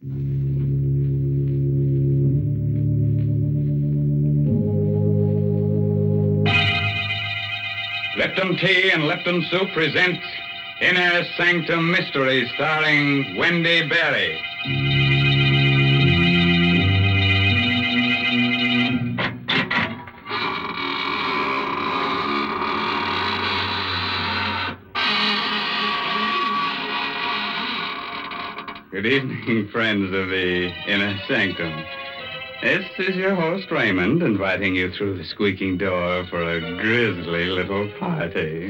Lipton Tea and Lipton Soup presents Inner Sanctum Mysteries, starring Wendy Berry. Good evening, friends of the Inner Sanctum. This is your host, Raymond, inviting you through the squeaking door for a grisly little party.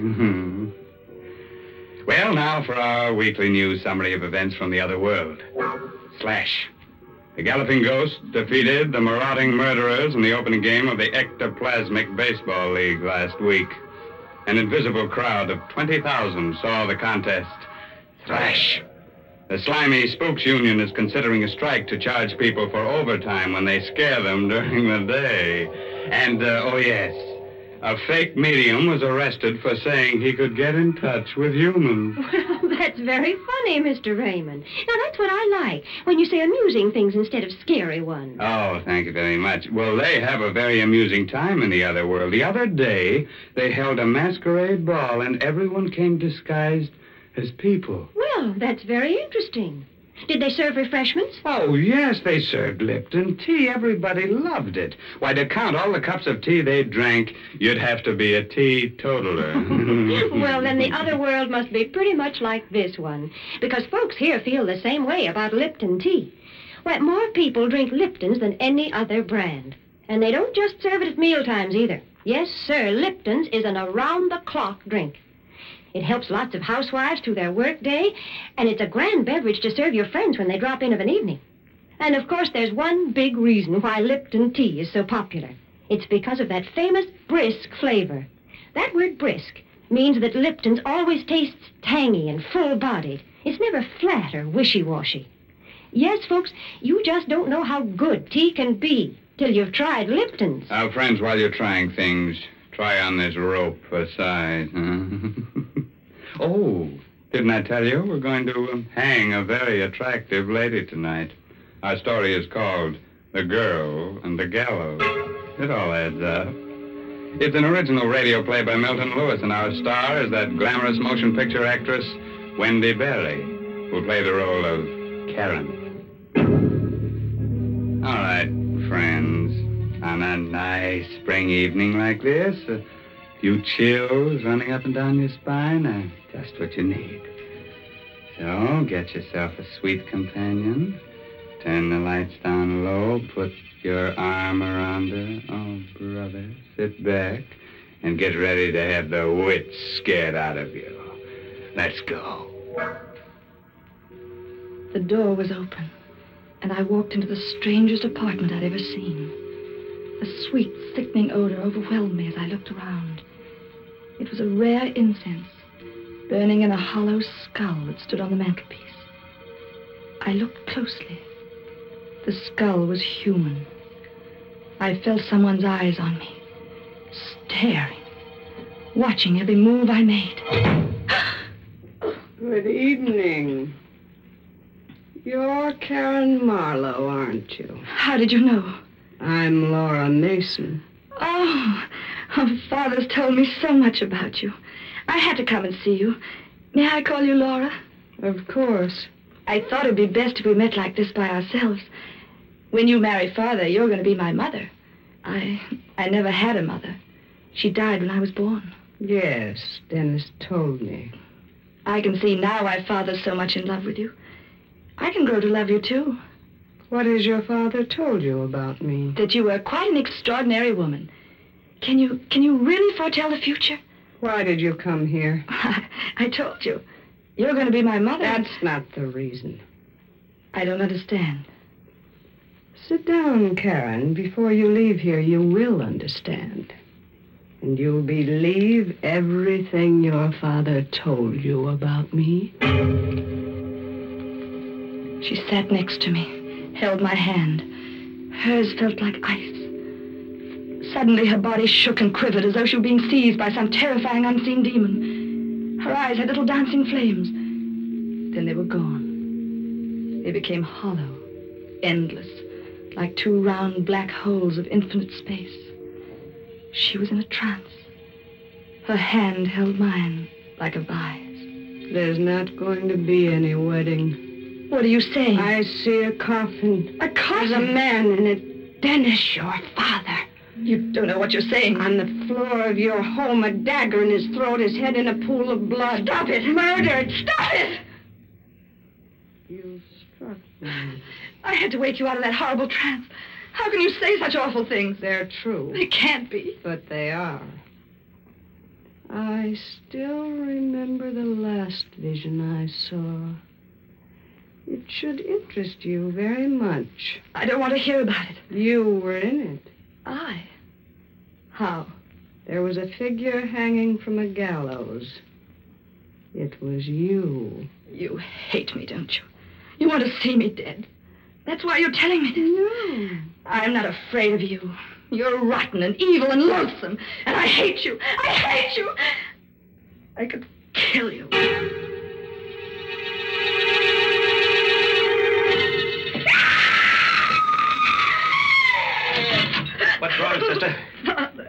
Well, now for our weekly news summary of events from the other world. Slash. The Galloping Ghost defeated the marauding murderers in the opening game of the Ectoplasmic Baseball League last week. An invisible crowd of 20,000 saw the contest. Slash. The Slimy Spooks Union is considering a strike to charge people for overtime when they scare them during the day. And, oh yes, a fake medium was arrested for saying he could get in touch with humans. Well, that's very funny, Mr. Raymond. Now, that's what I like, when you say amusing things instead of scary ones. Oh, thank you very much. Well, they have a very amusing time in the other world. The other day, they held a masquerade ball, and everyone came disguised as people. Well, that's very interesting. Did they serve refreshments? Oh, yes, they served Lipton tea. Everybody loved it. Why, to count all the cups of tea they drank, you'd have to be a teetotaler. Well, then the other world must be pretty much like this one, because folks here feel the same way about Lipton tea. Why, more people drink Lipton's than any other brand. And they don't just serve it at mealtimes either. Yes, sir, Lipton's is an around-the-clock drink. It helps lots of housewives through their work day, and it's a grand beverage to serve your friends when they drop in of an evening. And, of course, there's one big reason why Lipton tea is so popular. It's because of that famous brisk flavor. That word brisk means that Lipton's always tastes tangy and full-bodied. It's never flat or wishy-washy. Yes, folks, you just don't know how good tea can be till you've tried Lipton's. Friends, while you're trying things, try on this rope for size, huh? Oh, didn't I tell you? We're going to hang a very attractive lady tonight. Our story is called The Girl and the Gallows. It all adds up. It's an original radio play by Milton Lewis, and our star is that glamorous motion picture actress, Wendy Berry, who'll play the role of Karen. All right, friends, on a nice spring evening like this, a few chills running up and down your spine are just what you need. So get yourself a sweet companion, turn the lights down low, put your arm around her. Oh, brother, sit back and get ready to have the wits scared out of you. Let's go. The door was open, and I walked into the strangest apartment I'd ever seen. A sweet, sickening odor overwhelmed me as I looked around. It was a rare incense, burning in a hollow skull that stood on the mantelpiece. I looked closely. The skull was human. I felt someone's eyes on me, staring, watching every move I made. Good evening. You're Karen Marlowe, aren't you? How did you know? I'm Laura Mason. Oh, Father's told me so much about you. I had to come and see you. May I call you Laura? Of course. I thought it'd be best if we met like this by ourselves. When you marry Father, you're going to be my mother. I never had a mother. She died when I was born. Yes, Dennis told me. I can see now why Father's so much in love with you. I can grow to love you, too. What has your father told you about me? That you were quite an extraordinary woman. Can you really foretell the future? Why did you come here? I told you. You're going to be my mother. That's not the reason. I don't understand. Sit down, Karen. Before you leave here, you will understand. And you'll believe everything your father told you about me. She sat next to me, held my hand. Hers felt like ice. Suddenly, her body shook and quivered as though she were being seized by some terrifying unseen demon. Her eyes had little dancing flames. Then they were gone. They became hollow, endless, like two round black holes of infinite space. She was in a trance. Her hand held mine like a vise. There's not going to be any wedding. What are you saying? I see a coffin. A coffin? There's a man in it. Dennis, your father. You don't know what you're saying. On the floor of your home, a dagger in his throat, his head in a pool of blood. Stop it! Murdered! Stop it! You struck me. I had to wake you out of that horrible trance. How can you say such awful things? They're true. They can't be. But they are. I still remember the last vision I saw. It should interest you very much. I don't want to hear about it. You were in it. I? How? There was a figure hanging from a gallows. It was you. You hate me, don't you? You want to see me dead. That's why you're telling me this. No. I'm not afraid of you. You're rotten and evil and loathsome. And I hate you. I hate you. I could kill you. What's wrong, sister? Father.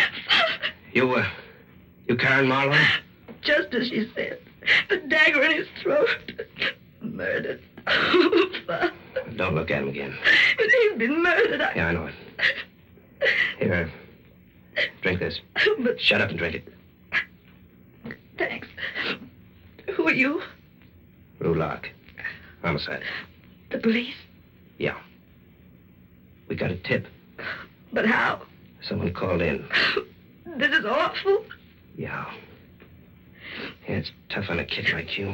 You Karen Marlowe? Just as she said. The dagger in his throat. Murdered. Oh, Father. Don't look at him again. But he's been murdered. Yeah, I know it. Here, drink this. But Shut up and drink it. thanks. Who are you? Rue Lark. Homicide. The police? Yeah. We got a tip. But how? Someone called in. This is awful. Yeah. Yeah, it's tough on a kid like you.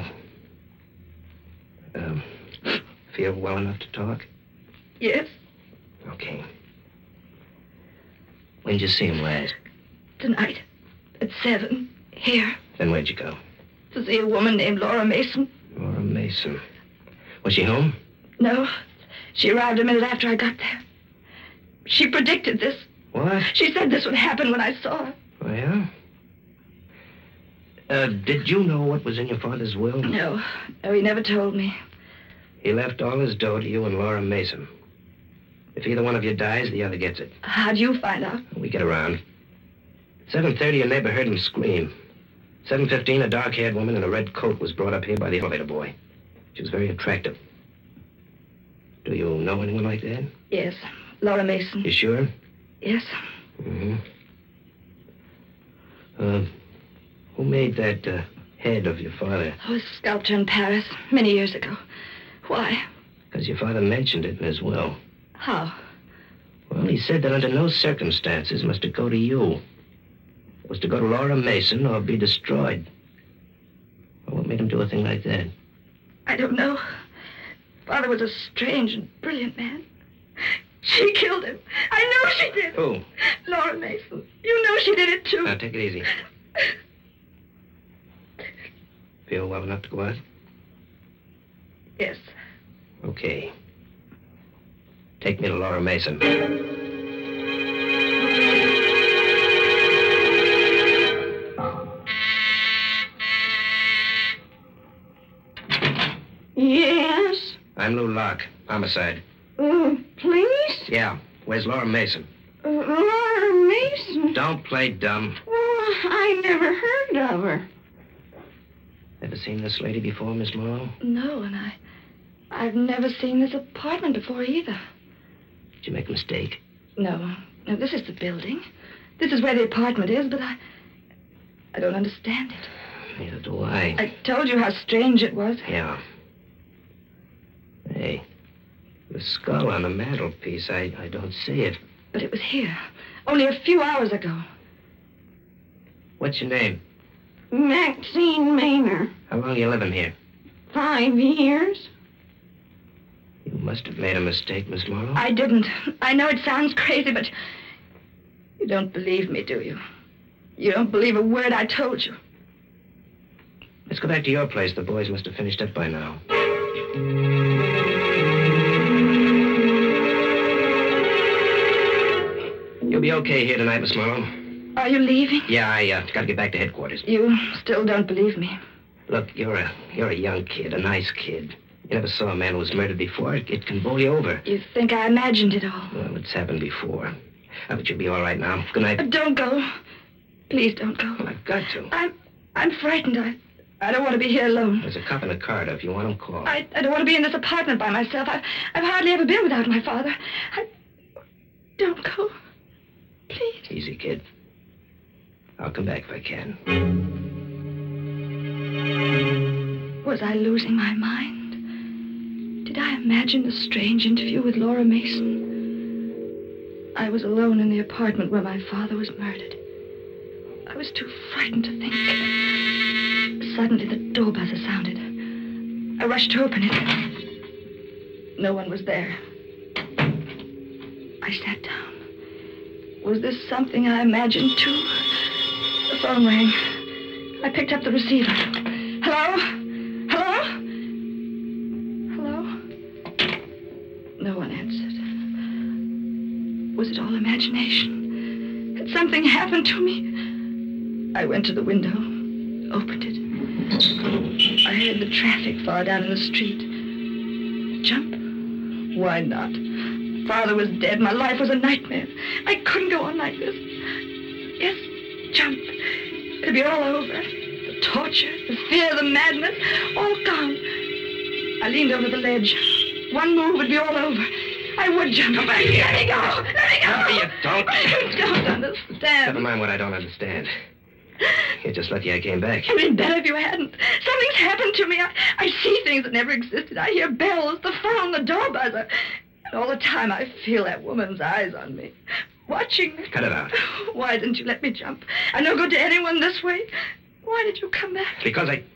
Feel well enough to talk? Yes, Okay. When did you see him last? tonight at 7 here Then where'd you go? to see a woman named Laura Mason. Laura Mason. Was she home? No, she arrived a minute after I got there. She predicted this. What? She said this would happen when I saw her. Oh, yeah? Did you know what was in your father's will? No, he never told me. He left all his dough to you and Laura Mason. If either one of you dies, the other gets it. How'd you find out? We get around. At 7:30, a neighbor heard him scream. 7:15, a dark-haired woman in a red coat was brought up here by the elevator boy. She was very attractive. Do you know anyone like that? Yes, Laura Mason. You sure? Yes. Mm-hmm. Who made that head of your father? Oh, a sculptor in Paris many years ago. Why? Because your father mentioned it in his will. How? Well, he said that under no circumstances must it go to you. It was to go to Laura Mason or be destroyed. Well, what made him do a thing like that? I don't know. Father was a strange and brilliant man. She killed him. I know she did. Who? Laura Mason. You know she did it, too. Now, take it easy. Feel well enough to go out? Yes. Okay. Take me to Laura Mason. Yes? I'm Lou Locke. Homicide. Police? Yeah. Where's Laura Mason? Laura Mason? Don't play dumb. Oh, I never heard of her. Ever seen this lady before, Miss Morrow? No, and I've never seen this apartment before either. Did you make a mistake? No, this is the building. This is where the apartment is, but I don't understand it. Neither do I. I told you how strange it was. Yeah. Hey, the skull on the mantelpiece, I don't see it. But it was here, only a few hours ago. What's your name? Maxine Maynor. How long you living here? 5 years. You must have made a mistake, Miss Morrow. I didn't. I know it sounds crazy, but you don't believe me, do you? You don't believe a word I told you. Let's go back to your place. The boys must have finished up by now. You'll be okay here tonight, Miss Morrow. Are you leaving? Yeah, I gotta get back to headquarters. You still don't believe me. Look, you're a young kid, a nice kid. You never saw a man who was murdered before. It can bowl you over. You think I imagined it all? Well, it's happened before. But you'll be all right now. Good night. Don't go. Please don't go. Well, I've got to. I'm frightened. I don't want to be here alone. There's a cop in the corridor. If you want him, call. I don't want to be in this apartment by myself. I've hardly ever been without my father. Don't go. Please. Easy, kid. I'll come back if I can. Was I losing my mind? Did I imagine a strange interview with Laura Mason? I was alone in the apartment where my father was murdered. I was too frightened to think. Suddenly, the door buzzer sounded. I rushed to open it. No one was there. I sat down. Was this something I imagined, too? The phone rang. I picked up the receiver. Hello? Hello? Hello? No one answered. Was it all imagination? Had something happened to me? I went to the window, opened it. I heard the traffic far down in the street. Jump? Why not? Father was dead. My life was a nightmare. I couldn't go on like this. Yes, jump. It'd be all over. The torture, the fear, the madness, all gone. I leaned over the ledge. One move would be all over. I would jump. Come back here. Let me go. Let me go. No, you don't. You don't understand. Never mind what I don't understand. You're just lucky I came back. It'd been better if you hadn't. Something's happened to me. I see things that never existed. I hear bells, the phone, the door buzzer. And all the time I feel that woman's eyes on me, watching me. Cut it out. Why didn't you let me jump? I'm no good to anyone this way. Why did you come back? Because I...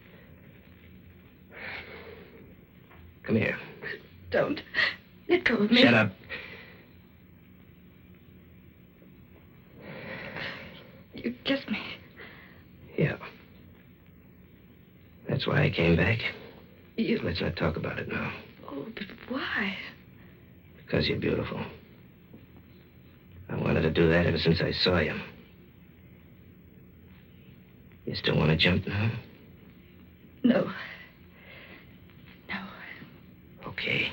Come here. Don't. Let go of me. Shut up. You kissed me. Yeah. That's why I came back. You... Let's not talk about it now. Oh, but why? Because you're beautiful. I wanted to do that ever since I saw you. You still want to jump now? No. No. Okay.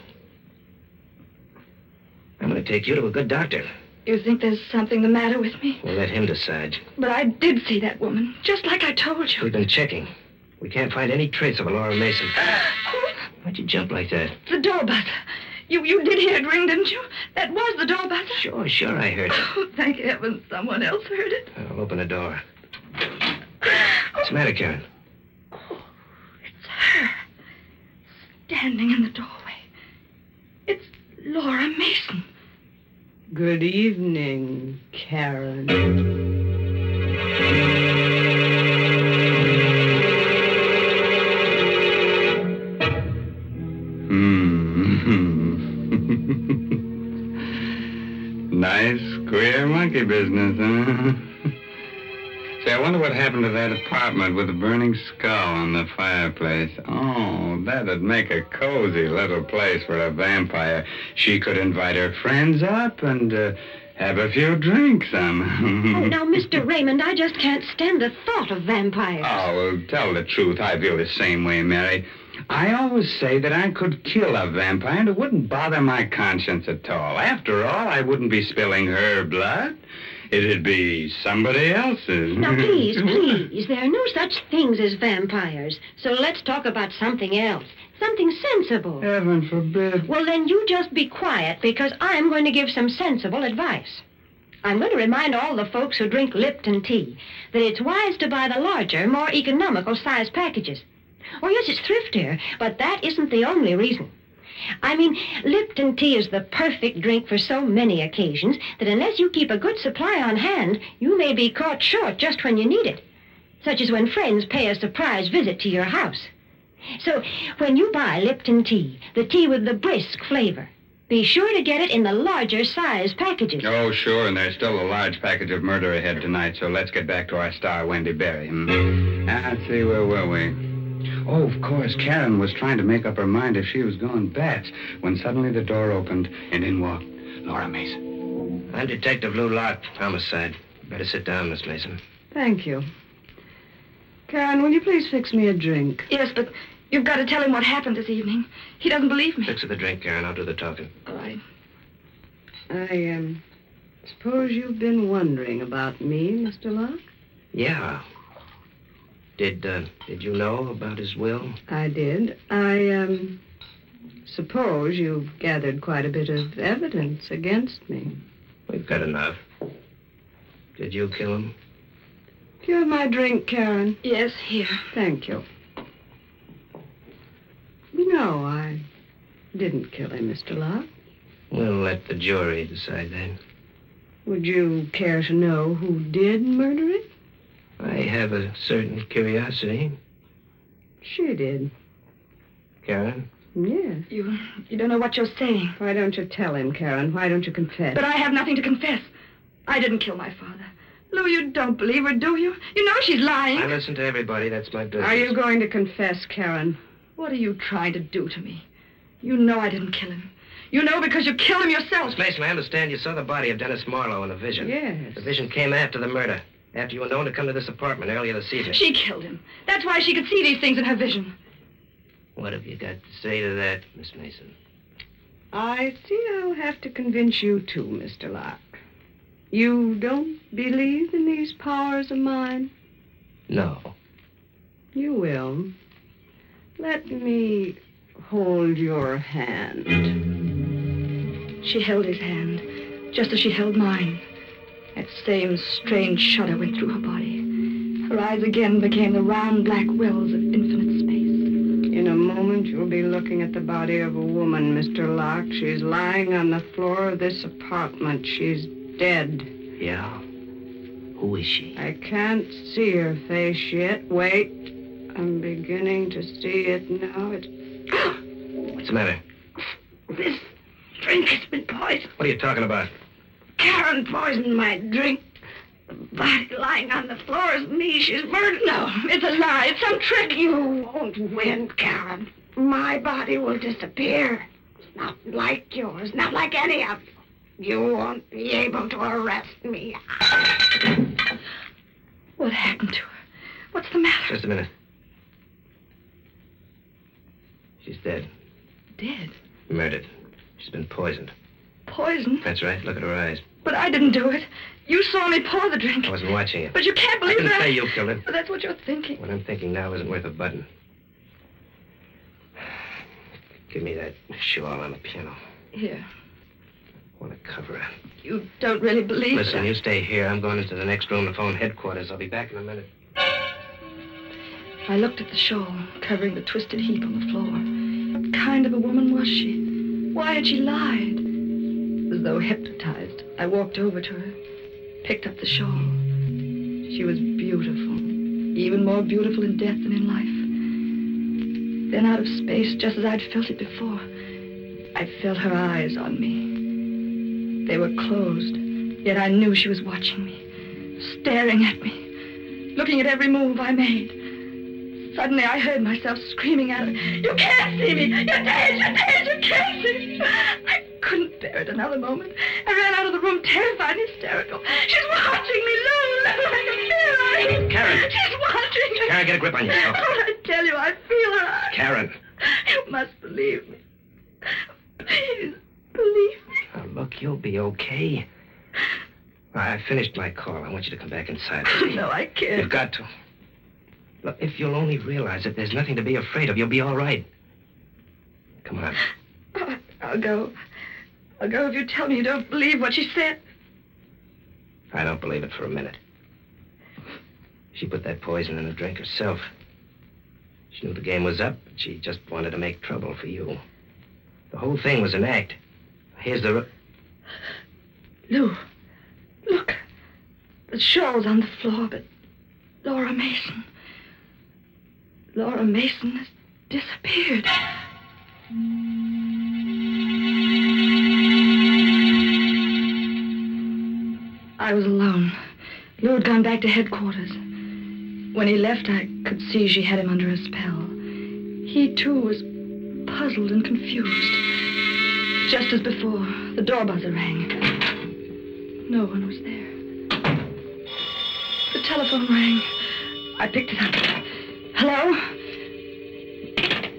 I'm going to take you to a good doctor. You think there's something the matter with me? We'll let him decide. But I did see that woman, just like I told you. We've been checking. We can't find any trace of a Laura Mason. Why'd you jump like that? The door buzzer. You did hear it ring, didn't you? That was the door buzzer. Sure, I heard it. Oh, thank heaven someone else heard it. I'll open the door. What's the matter, Karen? Oh, it's her. Standing in the doorway. It's Laura Mason. Good evening, Karen. Nice, queer monkey business, huh? Say, I wonder what happened to that apartment with the burning skull on the fireplace. Oh, that'd make a cozy little place for a vampire. She could invite her friends up and have a few drinks. Oh, now, Mr. Raymond, I just can't stand the thought of vampires. Oh, well, tell the truth. I feel the same way, Mary. I always say that I could kill a vampire and it wouldn't bother my conscience at all. After all, I wouldn't be spilling her blood. It'd be somebody else's. Now, please, please, there are no such things as vampires. So let's talk about something else. Something sensible. Heaven forbid. Well, then you just be quiet, because I'm going to give some sensible advice. I'm going to remind all the folks who drink Lipton tea that it's wise to buy the larger, more economical size packages. Oh, yes, it's thriftier, but that isn't the only reason. I mean, Lipton tea is the perfect drink for so many occasions that unless you keep a good supply on hand, you may be caught short just when you need it, such as when friends pay a surprise visit to your house. So, when you buy Lipton tea, the tea with the brisk flavor, be sure to get it in the larger size packages. Oh, sure, and there's still a large package of murder ahead tonight, so let's get back to our star, Wendy Berry. Let's see, where were we? Oh, of course, Karen was trying to make up her mind if she was going bats when suddenly the door opened and in walked Laura Mason. I'm Detective Lou Locke, homicide. Better sit down, Miss Mason. Thank you. Karen, will you please fix me a drink? Yes, but You've got to tell him what happened this evening. He doesn't believe me. Fix her the drink, Karen. I'll do the talking. All right. I suppose you've been wondering about me, Mr. Locke? Yeah. Did you know about his will? I did. I suppose you've gathered quite a bit of evidence against me. We've got enough. Did you kill him? Do you have my drink, Karen? Yes, here. Thank you. No, I didn't kill him, Mr. Locke. We'll let the jury decide that. Would you care to know who did murder him? I have a certain curiosity. She did. Karen? Yes. You don't know what you're saying. Why don't you tell him, Karen? Why don't you confess? But I have nothing to confess. I didn't kill my father. Lou, you don't believe her, do you? You know she's lying. I listen to everybody. That's my business. Are you going to confess, Karen? What are you trying to do to me? You know I didn't kill him. You know because you killed him yourself. Miss Mason, I understand you saw the body of Dennis Marlowe in a vision. Yes. The vision came after the murder. After you were known to come to this apartment earlier this evening. She killed him. That's why she could see these things in her vision. What have you got to say to that, Miss Mason? I see I'll have to convince you too, Mr. Locke. You don't believe in these powers of mine? No. You will. Let me hold your hand. She held his hand, just as she held mine. That same strange shudder went through her body. Her eyes again became the round black wells of infinite space. In a moment, you'll be looking at the body of a woman, Mr. Locke. She's lying on the floor of this apartment. She's dead. Yeah? Who is she? I can't see her face yet. Wait. I'm beginning to see it now. What's the matter? This drink has been poisoned. What are you talking about? Karen poisoned my drink. The body lying on the floor is me. She's murdered. No, it's a lie. It's some trick. You won't win, Karen. My body will disappear. It's not like yours, not like any of you. You won't be able to arrest me. What happened to her? What's the matter? Just a minute. She's dead. Dead? Murdered. She's been poisoned. Poison? That's right. Look at her eyes. But I didn't do it. You saw me pour the drink. I wasn't watching you. But you can't I believe didn't that. say you killed her. But that's what you're thinking. What I'm thinking now isn't worth a button. Give me that shawl on the piano. Here. I want to cover her. You don't really believe Listen, that. you stay here. I'm going into the next room to phone headquarters. I'll be back in a minute. I looked at the shawl, covering the twisted heap on the floor. What kind of a woman was she? Why had she lied? As though hypnotized, I walked over to her, picked up the shawl. She was beautiful, even more beautiful in death than in life. Then out of space, just as I'd felt it before, I felt her eyes on me. They were closed, yet I knew she was watching me, staring at me, looking at every move I made. Suddenly, I heard myself screaming at her, "You can't see me! You're dead! You're dead! You can't see me!" I couldn't bear it another moment. I ran out of the room, terrified and hysterical. "She's watching me, Lou! I can feel her!" Karen! She's watching me! Karen, get a grip on yourself. Oh, I tell you, I feel her eyes. Karen! You must believe me. Please, believe me. Now, look, you'll be okay. I finished my call. I want you to come back inside. No, I can't. You've got to. Look, if you'll only realize that there's nothing to be afraid of, you'll be all right. Come on. Oh, I'll go. I'll go if you tell me you don't believe what she said. I don't believe it for a minute. She put that poison in the drink herself. She knew the game was up, but she just wanted to make trouble for you. The whole thing was an act. Here's the... Lou, look. The shawl's on the floor, but Laura Mason... Laura Mason has disappeared. I was alone. Lou had gone back to headquarters. When he left, I could see she had him under a spell. He, too, was puzzled and confused. Just as before, the door buzzer rang. No one was there. The telephone rang. I picked it up. Hello?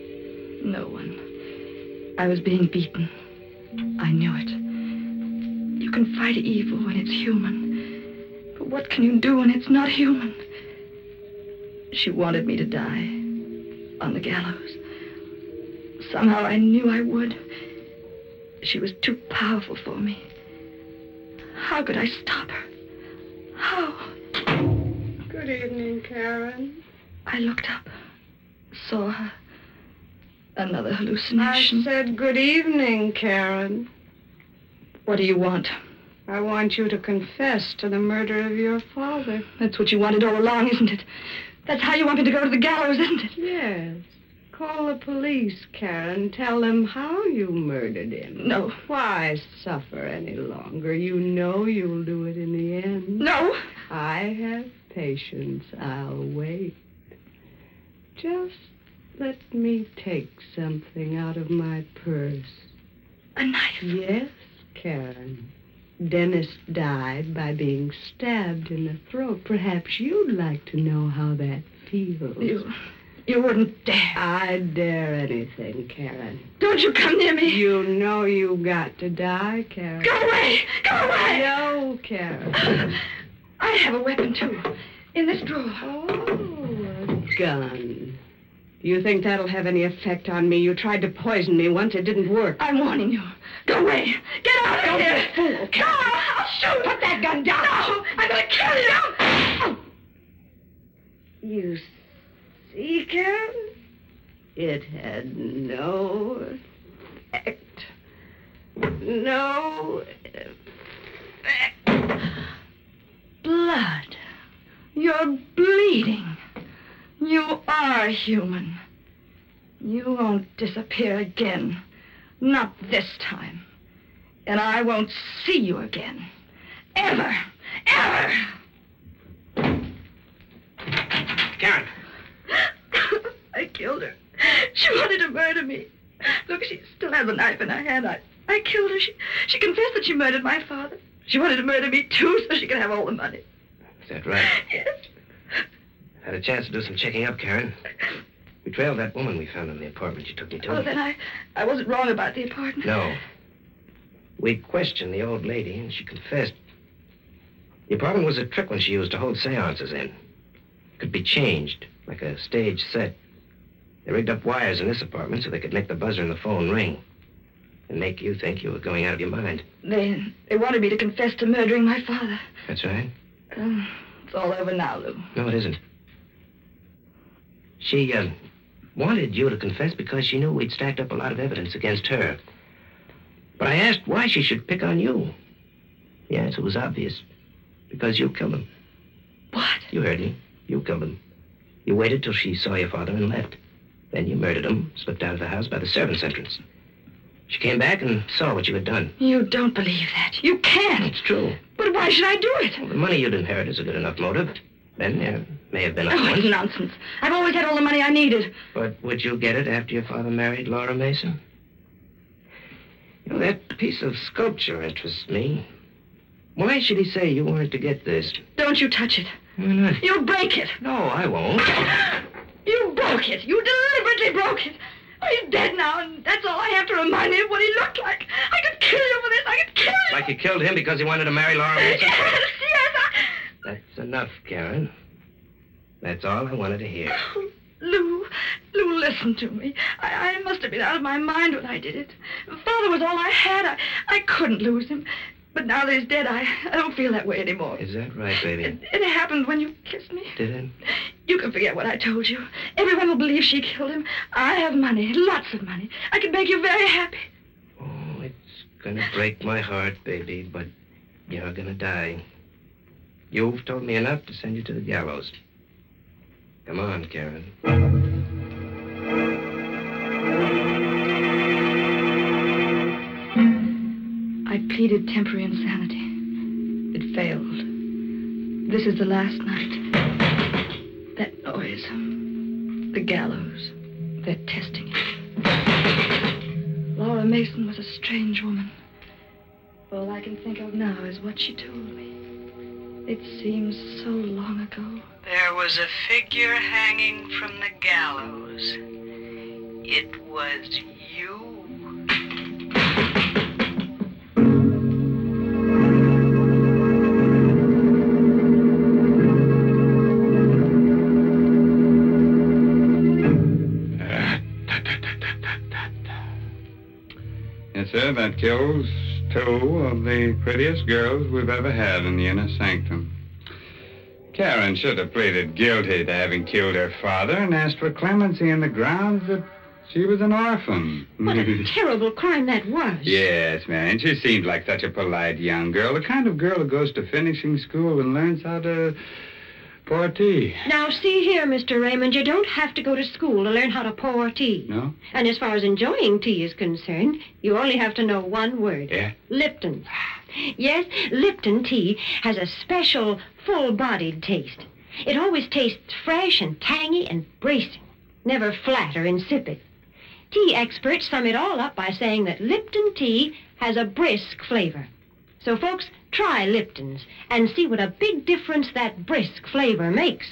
I was being beaten. I knew it. You can fight evil when it's human. But what can you do when it's not human? She wanted me to die on the gallows. Somehow I knew I would. She was too powerful for me. How could I stop her? How? Good evening, Karen. I looked up, saw her. Another hallucination. I said good evening, Karen. What do you want? I want you to confess to the murder of your father. That's what you wanted all along, isn't it? That's how you want me to go to the gallows, isn't it? Yes. Call the police, Karen. Tell them how you murdered him. No. Why suffer any longer? You know you'll do it in the end. No. I have patience. I'll wait. Just let me take something out of my purse. A knife? Yes, Karen. Dennis died by being stabbed in the throat. Perhaps you'd like to know how that feels. You wouldn't dare. I'd dare anything, Karen. Don't you come near me. You know you got to die, Karen. Go away! Go away! No, Karen. I have a weapon, too. In this drawer. Oh, a gun. Do you think that'll have any effect on me? You tried to poison me once. It didn't work. I'm warning you. Go away. Get out of here. Don't be a fool, Karen. No, I'll shoot. Put that gun down. No, I'm going to kill you. You see, Karen? It had no effect. No effect. Blood. You're bleeding. You are human. You won't disappear again. Not this time. And I won't see you again. Ever. Ever. Karen. I killed her. She wanted to murder me. Look, she still has a knife in her hand. I killed her. She confessed that she murdered my father. She wanted to murder me, too, so she could have all the money. Is that right? Yes. Had a chance to do some checking up, Karen. We trailed that woman we found in the apartment you took me to. Oh, then I wasn't wrong about the apartment. No. We questioned the old lady, and she confessed. The apartment was a trick one she used to hold seances in. It could be changed, like a stage set. They rigged up wires in this apartment so they could make the buzzer in the phone ring and make you think you were going out of your mind. They wanted me to confess to murdering my father. That's right. It's all over now, Lou. No, it isn't. She, wanted you to confess because she knew we'd stacked up a lot of evidence against her. But I asked why she should pick on you. The answer was obvious. Because you killed him. What? You heard me. You killed him. You waited till she saw your father and left. Then you murdered him, slipped out of the house by the servants' entrance. She came back and saw what you had done. You don't believe that. You can't. It's true. But why should I do it? Well, the money you'd inherit is a good enough motive. Then there may have been a Oh, point. it's nonsense. I've always had all the money I needed. But would you get it after your father married Laura Mason? You know, that piece of sculpture interests me. Why should he say you wanted to get this? Don't you touch it. Why not? You'll break it. No, I won't. You broke it. You deliberately broke it. Oh, he's dead now, and that's all I have to remind me of what he looked like. I could kill you for this. I could kill you. Like you killed him because he wanted to marry Laura Mason? Yes. That's enough, Karen. That's all I wanted to hear. Oh, Lou, listen to me. I must have been out of my mind when I did it. Father was all I had. I couldn't lose him. But now that he's dead, I don't feel that way anymore. Is that right, baby? It happened when you kissed me. Did it? You can forget what I told you. Everyone will believe she killed him. I have money, lots of money. I can make you very happy. Oh, it's gonna break my heart, baby, but you're gonna die. You've told me enough to send you to the gallows. Come on, Karen. I pleaded temporary insanity. It failed. This is the last night. That noise. The gallows. They're testing it. Laura Mason was a strange woman. All I can think of now is what she told me. It seems so long ago. There was a figure hanging from the gallows. It was you. sir, that kills 2 of the prettiest girls we've ever had in the inner sanctum. Karen should have pleaded guilty to having killed her father and asked for clemency on the grounds that she was an orphan. What a terrible crime that was. Yes, man. She seemed like such a polite young girl, the kind of girl who goes to finishing school and learns how to pour tea. Now, see here, Mr. Raymond, you don't have to go to school to learn how to pour tea. No? And as far as enjoying tea is concerned, you only have to know one word. Yeah? Lipton. Yes, Lipton tea has a special, full-bodied taste. It always tastes fresh and tangy and bracing, never flat or insipid. Tea experts sum it all up by saying that Lipton tea has a brisk flavor. So, folks, try Lipton's and see what a big difference that brisk flavor makes.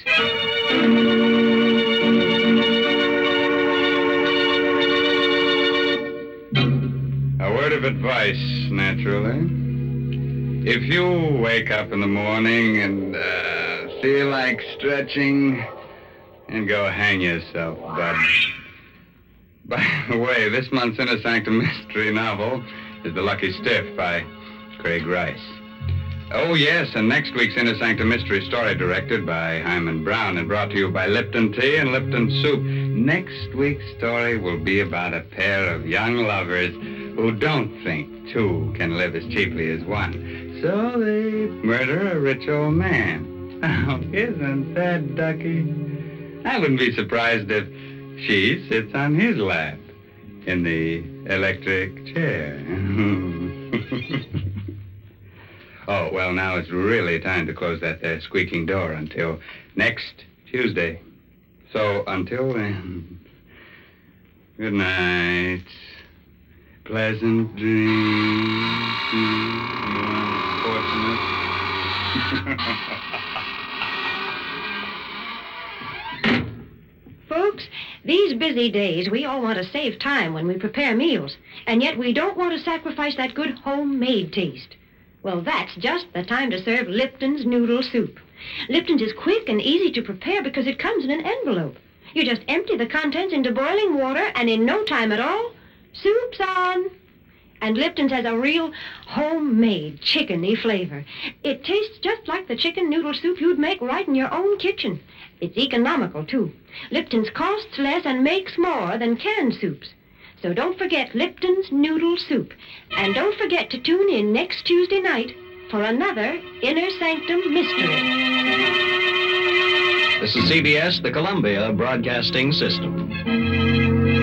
A word of advice, naturally. If you wake up in the morning and feel like stretching, and go hang yourself, bud. By the way, this month's Inner Sanctum mystery novel is The Lucky Stiff by Craig Rice. Oh, yes, and next week's Inner Sanctum mystery story directed by Hyman Brown and brought to you by Lipton Tea and Lipton Soup. Next week's story will be about a pair of young lovers who don't think 2 can live as cheaply as 1. So they murder a rich old man. Oh, isn't that ducky? I wouldn't be surprised if she sits on his lap in the electric chair. Oh, well, now it's really time to close that there squeaking door until next Tuesday. So until then, good night. Pleasant dreams. You unfortunate. Folks, these busy days, we all want to save time when we prepare meals, and yet we don't want to sacrifice that good homemade taste. Well, that's just the time to serve Lipton's noodle soup. Lipton's is quick and easy to prepare because it comes in an envelope. You just empty the contents into boiling water, and in no time at all, soup's on. And Lipton's has a real homemade chickeny flavor. It tastes just like the chicken noodle soup you'd make right in your own kitchen. It's economical, too. Lipton's costs less and makes more than canned soups. So don't forget Lipton's Noodle Soup. And don't forget to tune in next Tuesday night for another Inner Sanctum Mystery. This is CBS, the Columbia Broadcasting System.